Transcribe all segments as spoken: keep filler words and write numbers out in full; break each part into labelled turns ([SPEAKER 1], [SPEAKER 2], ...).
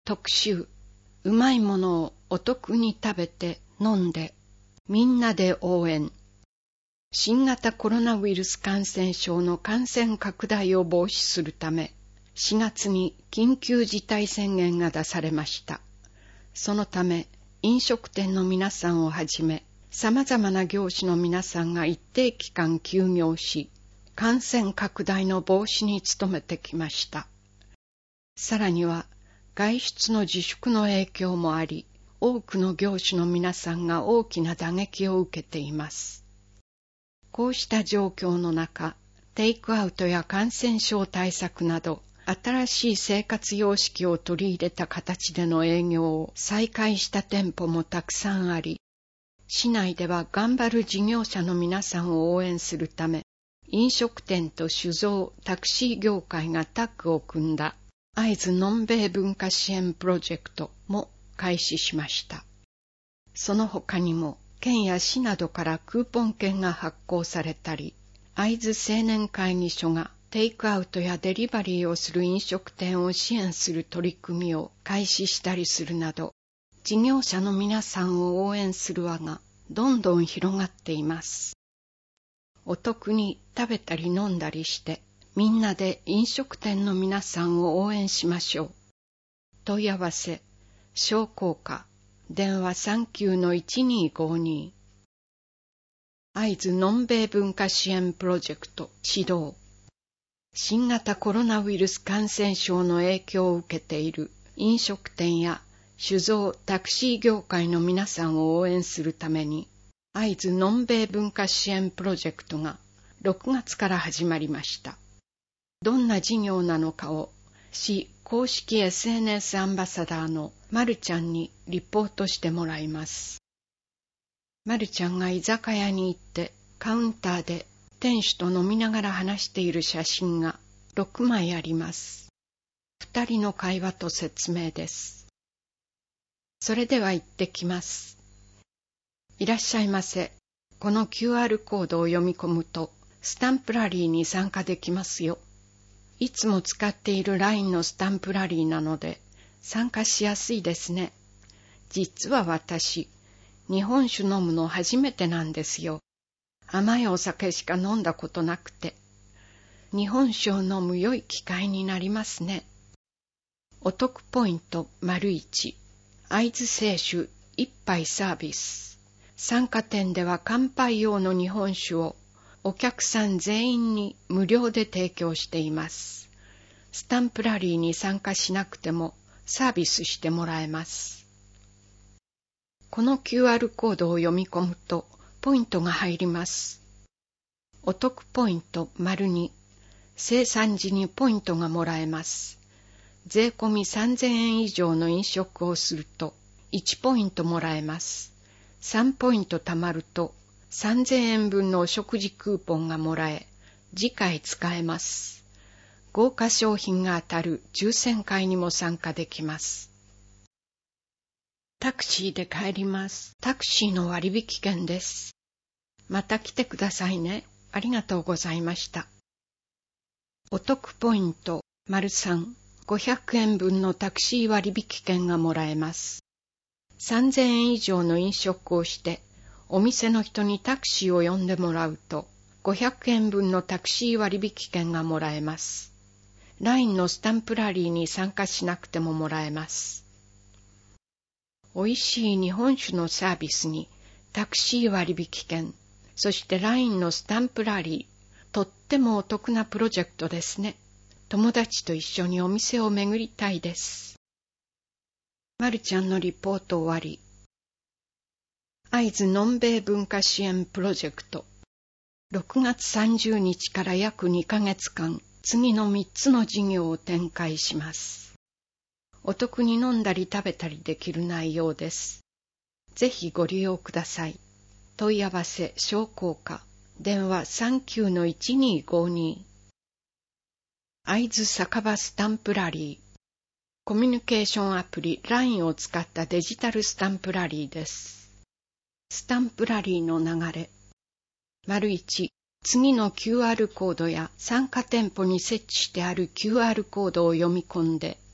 [SPEAKER 1] 特集、うまいものをお得に食べて飲んで、みんなで応援。新型コロナウイルス感染症の感染拡大を防止するため、しがつに緊急事態宣言が出されました。そのため、飲食店の皆さんをはじめ、様々な業種の皆さんが一定期間休業し、感染拡大の防止に努めてきました。さらには、外出の自粛の影響もあり、多くの業種の皆さんが大きな打撃を受けています。こうした状況の中、テイクアウトや感染症対策など、新しい生活様式を取り入れた形での営業を再開した店舗もたくさんあり、市内では頑張る事業者の皆さんを応援するため、飲食店と酒造、タクシー業界がタッグを組んだ会津のんべい文化支援プロジェクトも開始しました。その他にも、県や市などからクーポン券が発行されたり、会津青年会議所がテイクアウトやデリバリーをする飲食店を支援する取り組みを開始したりするなど、事業者の皆さんを応援する輪がどんどん広がっています。お得に食べたり飲んだりして、みんなで飲食店の皆さんを応援しましょう。問い合わせ、商工課、電話 さんきゅうのいちにーごに。会津のんべい文化支援プロジェクト指導。新型コロナウイルス感染症の影響を受けている飲食店や酒造タクシー業界の皆さんを応援するために、会津のんべい文化支援プロジェクトがろくがつから始まりました。どんな事業なのかを市公式 エスエヌエス アンバサダーのまるちゃんにリポートしてもらいます。まるちゃんが居酒屋に行ってカウンターで店主と飲みながら話している写真がろくまいあります。二人の会話と説明です。それでは行ってきます。いらっしゃいませ。この キューアール コードを読み込むとスタンプラリーに参加できますよ。いつも使っている ライン のスタンプラリーなので参加しやすいですね。実は私、日本酒飲むの初めてなんですよ。甘いお酒しか飲んだことなくて。日本酒を飲む良い機会になりますね。お得ポイント いち、会津清酒一杯サービス。参加店では乾杯用の日本酒をお客さん全員に無料で提供しています。スタンプラリーに参加しなくてもサービスしてもらえます。この キューアール コードを読み込むとポイントが入ります。お得ポイント に、生産時にポイントがもらえます。税込みさんぜんえん以上の飲食をするといちポイントもらえます。さんポイント貯まるとさんぜんえんぶんのお食事クーポンがもらえ、次回使えます。豪華商品が当たる抽選会にも参加できます。タクシーで帰ります。タクシーの割引券です。また来てくださいね。ありがとうございました。お得ポイント さん、ごひゃくえんぶんのタクシー割引券がもらえます。さんぜんえん以上の飲食をして、お店の人にタクシーを呼んでもらうと、ごひゃくえんぶんのタクシー割引券がもらえます。ライン のスタンプラリーに参加しなくてももらえます。おいしい日本酒のサービスにタクシー割引券、そして ライン のスタンプラリー、とってもお得なプロジェクトですね。友達と一緒にお店を巡りたいです。まるちゃんのリポート終わり。会津のんべい文化支援プロジェクト。ろくがつさんじゅうにちから約にかげつかん、次のみっつの事業を展開します。お得に飲んだり食べたりできる内容です。ぜひご利用ください。問い合わせ商工課、電話 さんきゅうのいちにーごに。会津酒場スタンプラリー。コミュニケーションアプリ ライン を使ったデジタルスタンプラリーです。スタンプラリーの流れ。いち、次の キューアール コードや参加店舗に設置してある キューアール コードを読み込んで、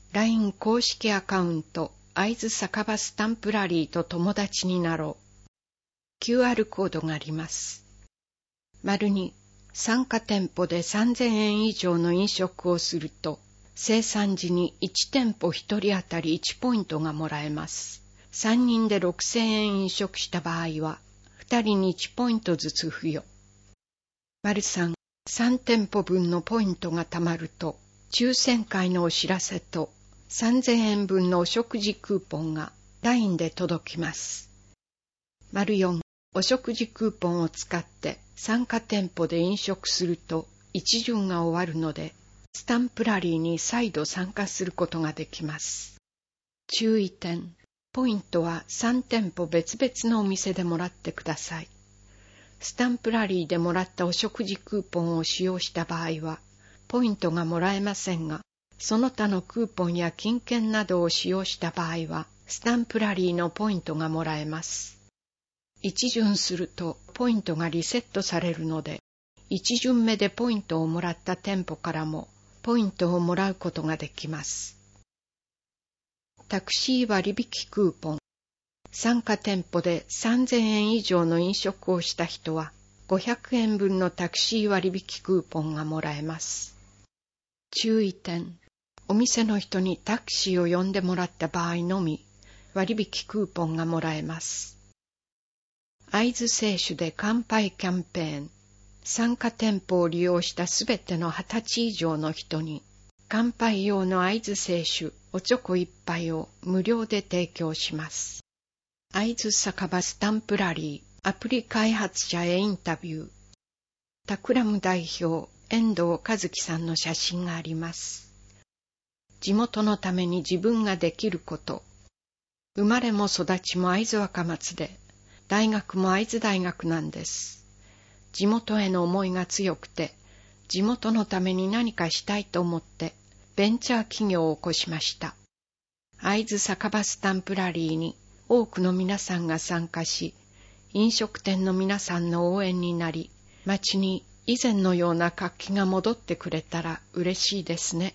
[SPEAKER 1] ライン 公式アカウント、会津酒場スタンプラリーと友達になろう。キューアール コードがあります。丸に、参加店舗でさんぜんえん以上の飲食をすると、生産時にいち店舗ひとり当たりいちポイントがもらえます。さんにんでろくせんえん飲食した場合は、ふたりにいちポイントずつ付与。丸さん、さん店舗分のポイントがたまると、抽選会のお知らせとさんぜんえん分のお食事クーポンが ライン で届きます。丸よん、お食事クーポンを使って参加店舗で飲食すると一巡が終わるので、スタンプラリーに再度参加することができます。注意点、ポイントはさん店舗別々のお店でもらってください。スタンプラリーでもらったお食事クーポンを使用した場合は、ポイントがもらえませんが、その他のクーポンや金券などを使用した場合は、スタンプラリーのポイントがもらえます。一巡するとポイントがリセットされるので、一巡目でポイントをもらった店舗からもポイントをもらうことができます。タクシー割引クーポン。参加店舗でさんぜんえん以上の飲食をした人は、ごひゃくえん分のタクシー割引クーポンがもらえます。注意点、お店の人にタクシーを呼んでもらった場合のみ、割引クーポンがもらえます。会津製酒で乾杯キャンペーン。参加店舗を利用したすべてのはたち以上の人に、乾杯用の会津製酒おちょこ一杯を無料で提供します。会津酒場スタンプラリーアプリ開発者へインタビュー。タクラム代表遠藤和樹さんの写真があります。地元のために自分ができること。生まれも育ちも会津若松で、大学も会津大学なんです。地元への思いが強くて、地元のために何かしたいと思ってベンチャー企業を起こしました。会津酒場スタンプラリーに多くの皆さんが参加し、飲食店の皆さんの応援になり、町に以前のような活気が戻ってくれたら嬉しいですね。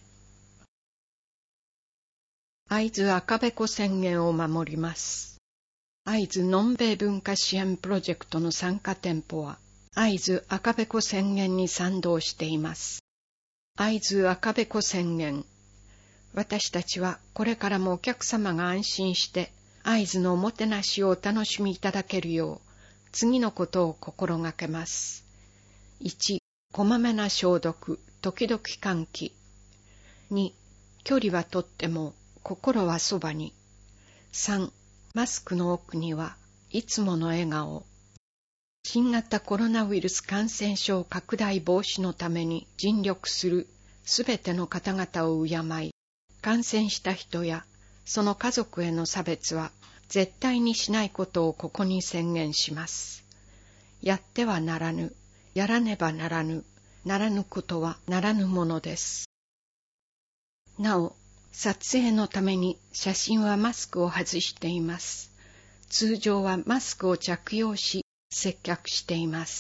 [SPEAKER 1] 会津赤べこ宣言を守ります。会津のんべい文化支援プロジェクトの参加店舗は、会津赤べこ宣言に賛同しています。会津赤べこ宣言。私たちはこれからもお客様が安心して会津のおもてなしをお楽しみいただけるよう、次のことを心がけます。いち、こまめな消毒、時々換気。に、距離はとっても心はそばに。さん、マスクの奥にはいつもの笑顔。新型コロナウイルス感染症拡大防止のために尽力するすべての方々を敬い、感染した人やその家族への差別は絶対にしないことをここに宣言します。やってはならぬ、やらねばならぬ、ならぬことはならぬものです。なお、撮影のために写真はマスクを外しています。通常はマスクを着用し、接客しています。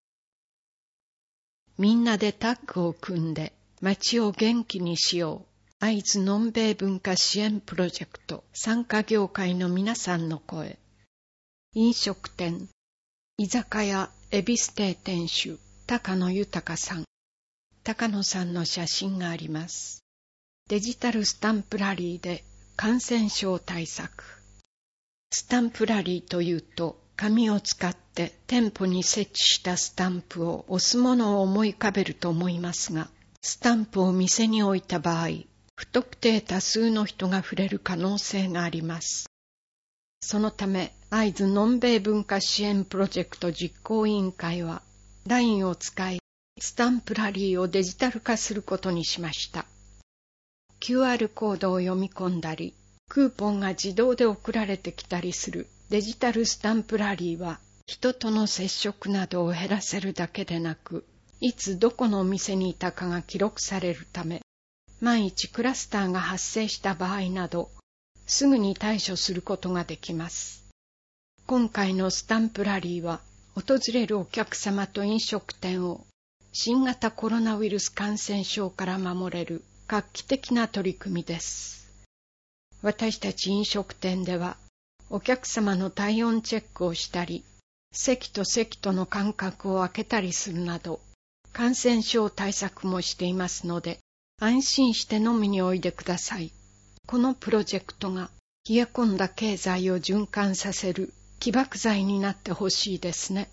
[SPEAKER 1] みんなでタッグを組んで町を元気にしよう。会津のんべい文化支援プロジェクト参加業界の皆さんの声。飲食店、居酒屋恵比寿亭店主高野豊さん。高野さんの写真があります。デジタルスタンプラリーで感染症対策。スタンプラリーというと、紙を使って店舗に設置したスタンプを押すものを思い浮かべると思いますが、スタンプを店に置いた場合、不特定多数の人が触れる可能性があります。そのため、会津のんべい文化支援プロジェクト実行委員会は、ライン を使い、スタンプラリーをデジタル化することにしました。キューアール コードを読み込んだり、クーポンが自動で送られてきたりするデジタルスタンプラリーは、人との接触などを減らせるだけでなく、いつどこのお店にいたかが記録されるため、万一クラスターが発生した場合など、すぐに対処することができます。今回のスタンプラリーは、訪れるお客様と飲食店を新型コロナウイルス感染症から守れる画期的な取り組みです。私たち飲食店では、お客様の体温チェックをしたり、席と席との間隔を空けたりするなど、感染症対策もしていますので、安心して飲みにおいでください。このプロジェクトが冷え込んだ経済を循環させる起爆剤になってほしいですね。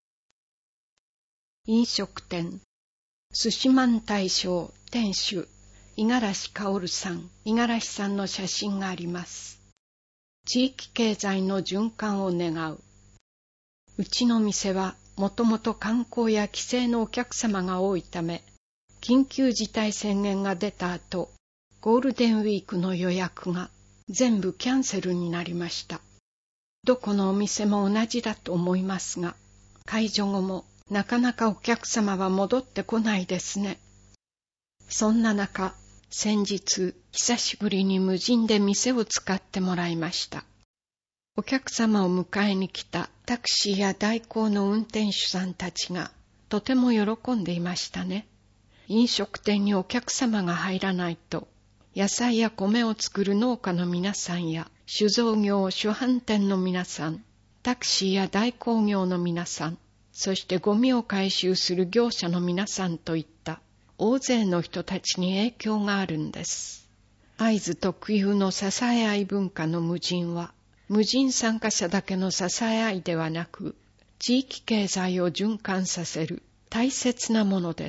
[SPEAKER 1] 飲食店、寿司満大将店主、五十嵐薫さん、五十嵐さんの写真があります。地域経済の循環を願う。うちの店はもともと観光や帰省のお客様が多いため、緊急事態宣言が出た後、ゴールデンウィークの予約が全部キャンセルになりました。どこのお店も同じだと思いますが、解除後もなかなかお客様は戻ってこないですね。そんな中、先日久しぶりに無人で店を使ってもらいました。お客様を迎えに来たタクシーや代行の運転手さんたちがとても喜んでいましたね。飲食店にお客様が入らないと、野菜や米を作る農家の皆さんや酒造業、酒販店の皆さん、タクシーや代行業の皆さん、そしてゴミを回収する業者の皆さんといった大勢の人たちに影響があるんです。会津特有の支え合い文化の無人は、無人参加者だけの支え合いではなく、地域経済を循環させる大切なものです。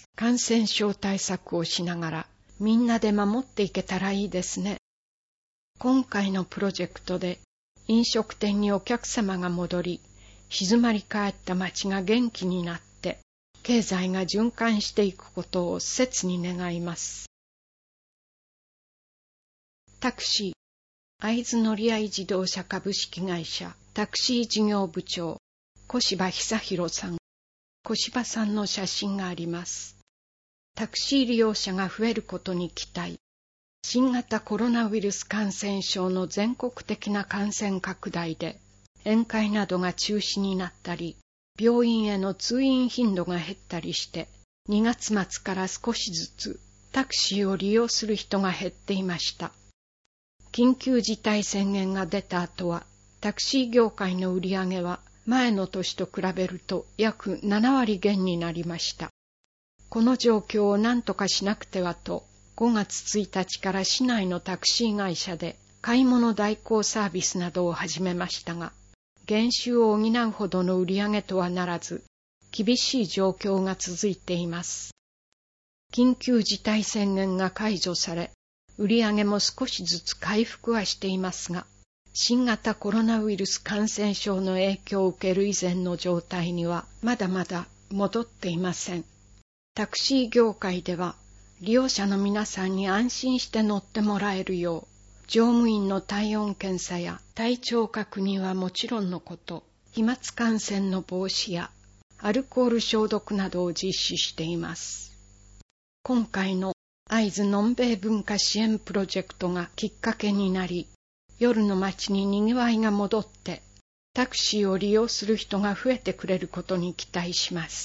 [SPEAKER 1] 感染症対策をしながら、みんなで守っていけたらいいですね。今回のプロジェクトで、飲食店にお客様が戻り、静まり返った街が元気になって、経済が循環していくことを切に願います。タクシー、会津乗合自動車株式会社タクシー事業部長、小柴久弘さん。小柴さんの写真があります。タクシー利用者が増えることに期待。新型コロナウイルス感染症の全国的な感染拡大で、宴会などが中止になったり、病院への通院頻度が減ったりして、にがつ末から少しずつタクシーを利用する人が減っていました。緊急事態宣言が出た後は、タクシー業界の売り上げは前の年と比べると約ななわり減になりました。この状況を何とかしなくてはと、ごがつついたちから市内のタクシー会社で買い物代行サービスなどを始めましたが、減収を補うほどの売り上げとはならず、厳しい状況が続いています。緊急事態宣言が解除され、売り上げも少しずつ回復はしていますが、新型コロナウイルス感染症の影響を受ける以前の状態にはまだまだ戻っていません。タクシー業界では、利用者の皆さんに安心して乗ってもらえるよう、乗務員の体温検査や体調確認はもちろんのこと、飛沫感染の防止やアルコール消毒などを実施しています。今回の会津のんべい文化支援プロジェクトがきっかけになり、夜の街に賑わいが戻って、タクシーを利用する人が増えてくれることに期待します。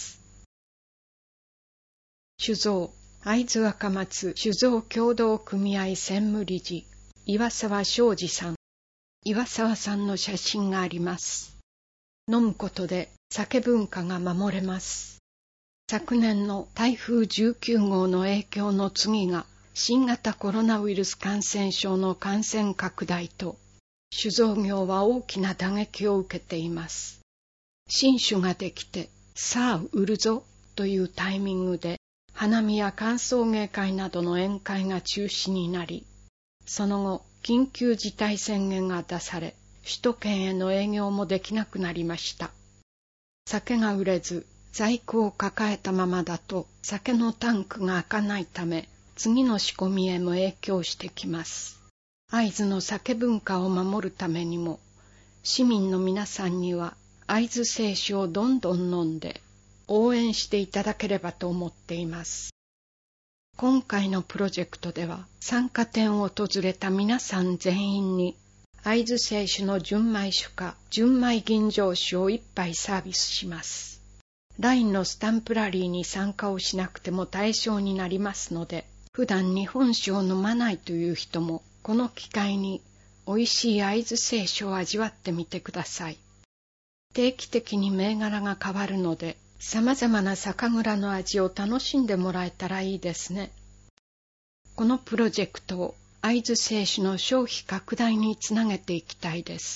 [SPEAKER 1] 酒造、会津若松酒造協同組合専務理事、岩沢昌司さん。岩沢さんの写真があります。飲むことで酒文化が守れます。昨年の台風じゅうきゅうごうの影響の次が新型コロナウイルス感染症の感染拡大と、酒造業は大きな打撃を受けています。新酒ができて、さあ売るぞというタイミングで、花見や歓送迎会などの宴会が中止になり、その後、緊急事態宣言が出され、首都圏への営業もできなくなりました。酒が売れず、在庫を抱えたままだと、酒のタンクが開かないため、次の仕込みへも影響してきます。会津の酒文化を守るためにも、市民の皆さんには会津清酒をどんどん飲んで、応援していただければと思っています。今回のプロジェクトでは、参加店を訪れた皆さん全員に、会津清酒の純米酒か純米吟醸酒を一杯サービスします。ラインのスタンプラリーに参加をしなくても対象になりますので、 普段日本酒を飲まないという人も、この機会に美味しい会津清酒を味わってみてください。定期的に銘柄が変わるので、様々な酒蔵の味を楽しんでもらえたらいいですね。このプロジェクトを会津清酒の消費拡大につなげていきたいです。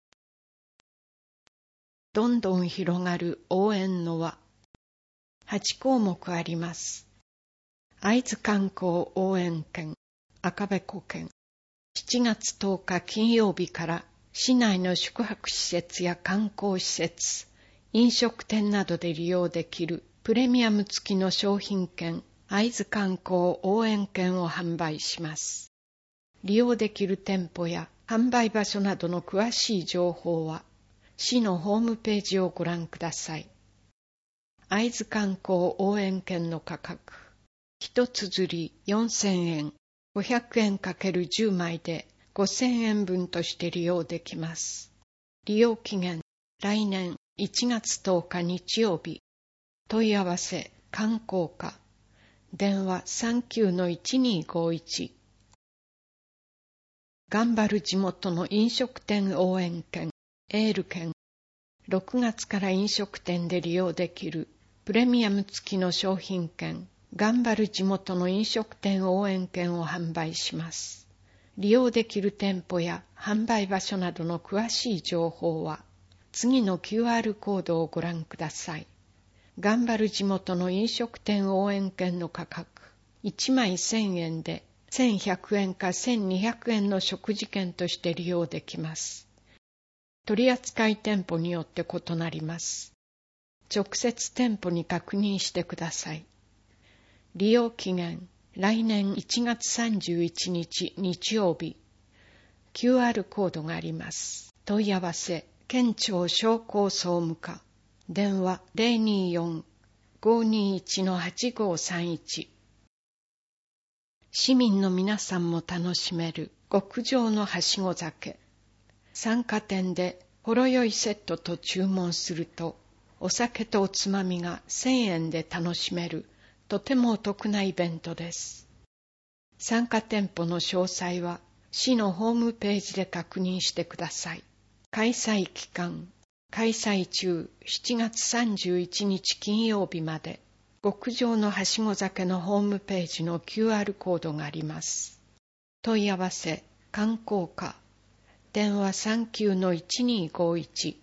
[SPEAKER 1] どんどん広がる応援の輪。はちこうもくあります。会津観光応援券、赤べこ券。しちがつとおか金曜日から市内の宿泊施設や観光施設、飲食店などで利用できるプレミアム付きの商品券、会津観光応援券を販売します。利用できる店舗や販売場所などの詳しい情報は、市のホームページをご覧ください。会津観光応援券の価格、一綴りよんせんえん、ごひゃくえんかけるじゅうまいでごせんえんぶんとして利用できます。利用期限、来年いちがつとおか日曜日。問い合わせ、観光課。電話 さんきゅうのいちにーごいち。頑張る地元の飲食店応援券、エール券。ろくがつから飲食店で利用できるプレミアム付きの商品券、頑張る地元の飲食店応援券を販売します。利用できる店舗や販売場所などの詳しい情報は、次の キューアール コードをご覧ください。頑張る地元の飲食店応援券の価格、いちまいせんえんでせんひゃくえんかせんにひゃくえんの食事券として利用できます。取扱店舗によって異なります。直接店舗に確認してください。利用期限、来年いちがつさんじゅういちにち日曜日。キューアール コードがあります。問い合わせ、県庁商工総務課。電話 ゼロにーよん ごーにーいち はちごーさんいち。市民の皆さんも楽しめる極上のはしご酒。参加店でほろ酔いセットと注文すると、お酒とおつまみがせんえんで楽しめる、とてもお得なイベントです。参加店舗の詳細は、市のホームページで確認してください。開催期間、開催中しちがつさんじゅういちにち金曜日まで、極上のはしご酒のホームページの キューアール コードがあります。問い合わせ、観光課。電話 さんきゅうのいちにーごいち。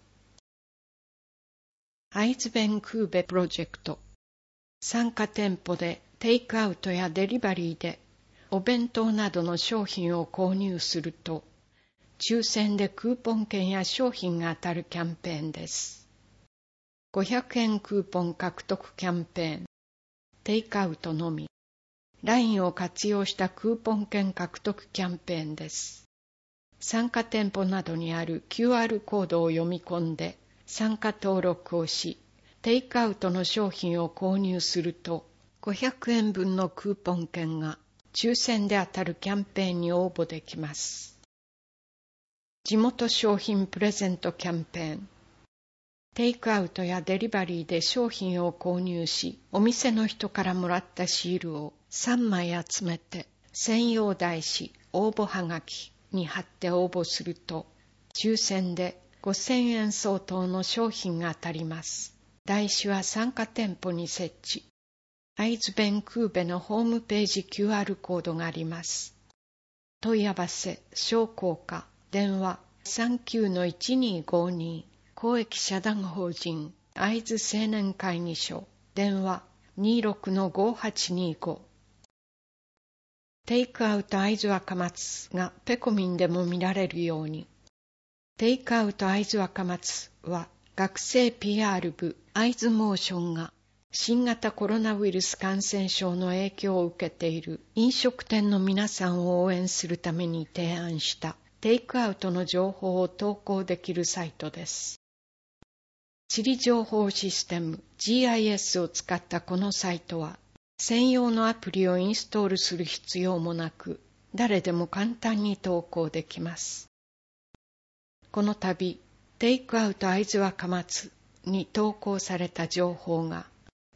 [SPEAKER 1] 会津弁クーベプロジェクト。参加店舗でテイクアウトやデリバリーでお弁当などの商品を購入すると、抽選でクーポン券や商品が当たるキャンペーンです。ごひゃくえんクーポン獲得キャンペーン。テイクアウトのみ。ライン を活用したクーポン券獲得キャンペーンです。参加店舗などにある キューアール コードを読み込んで参加登録をし、テイクアウトの商品を購入すると、ごひゃくえんぶんのクーポン券が抽選で当たるキャンペーンに応募できます。地元商品プレゼントキャンペーン。テイクアウトやデリバリーで商品を購入し、お店の人からもらったシールをさんまい集めて、専用台紙、応募はがきに貼って応募すると、抽選でごせんえん相当の商品が当たります。台紙は参加店舗に設置。会津弁クーベのホームページ キューアール コードがあります。問い合わせ、商工課、電話 さんきゅうのいちにーごに。公益社団法人会津青年会議所、電話 にーろくのごはちにーご。テイクアウト会津若松がペコミンでも見られるように。テイクアウト会津若松は学生 ピーアール 部会津モーションが新型コロナウイルス感染症の影響を受けている飲食店の皆さんを応援するために提案したテイクアウトの情報を投稿できるサイトです。地理情報システム ジーアイエス を使ったこのサイトは、専用のアプリをインストールする必要もなく、誰でも簡単に投稿できます。この度、テイクアウト会津若松に投稿された情報が、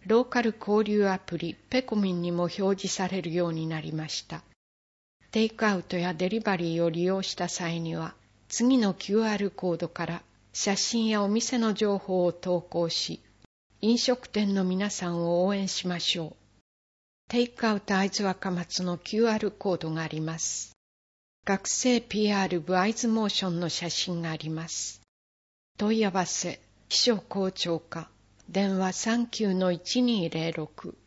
[SPEAKER 1] ローカル交流アプリペコミンにも表示されるようになりました。テイクアウトやデリバリーを利用した際には、次の キューアール コードから写真やお店の情報を投稿し、飲食店の皆さんを応援しましょう。テイクアウト会津若松の キューアール コードがあります。学生 ピーアール 部会津モーションの写真があります。問い合わせ、秘書校長課、電話 さんきゅうのいちにーぜろろく。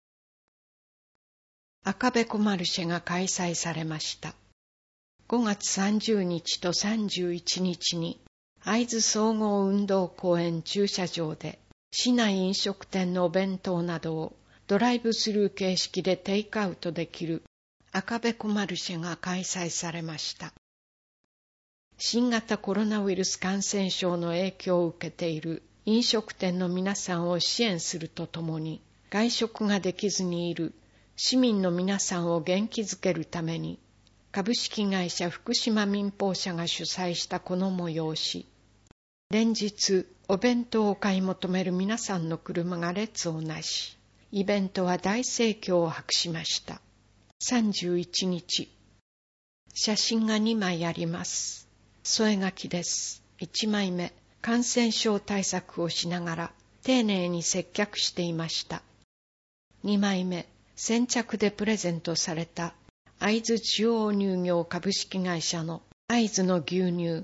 [SPEAKER 1] 赤べこマルシェが開催されました。ごがつさんじゅうにちとさんじゅういちにちに会津総合運動公園駐車場で市内飲食店のお弁当などをドライブスルー形式でテイクアウトできる赤べこマルシェが開催されました。新型コロナウイルス感染症の影響を受けている飲食店の皆さんを支援するとともに、外食ができずにいる市民の皆さんを元気づけるために、株式会社福島民放社が主催したこの催し、連日お弁当を買い求める皆さんの車が列をなし、イベントは大盛況を博しました。さんじゅういちにち、写真がにまいあります。添え書きです。いちまいめ、感染症対策をしながら丁寧に接客していました。にまいめ、先着でプレゼントされた会津中央乳業株式会社の会津の牛乳。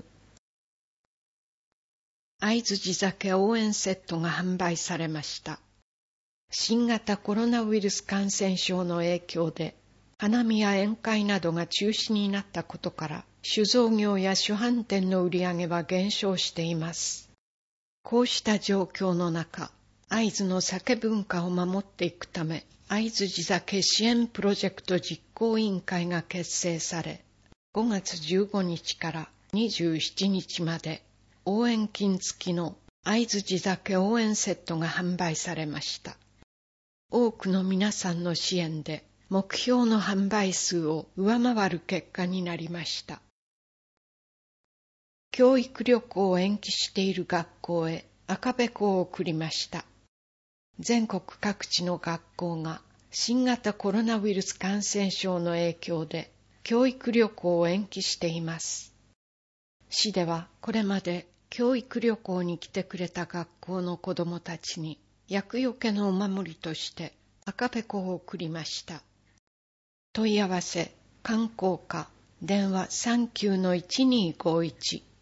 [SPEAKER 1] 会津地酒応援セットが販売されました。新型コロナウイルス感染症の影響で、花見や宴会などが中止になったことから、酒造業や酒販店の売り上げは減少しています。こうした状況の中、会津の酒文化を守っていくため、会津地酒支援プロジェクト実行委員会が結成され、ごがつじゅうごにちからにじゅうしちにちまで応援金付きの会津地酒応援セットが販売されました。多くの皆さんの支援で目標の販売数を上回る結果になりました。教育旅行を延期している学校へ赤べこを送りました。全国各地の学校が新型コロナウイルス感染症の影響で教育旅行を延期しています。市ではこれまで教育旅行に来てくれた学校の子どもたちに厄除けのお守りとして赤べこを送りました。問い合わせ、観光課、電話 さんきゅうのいちにーごいち。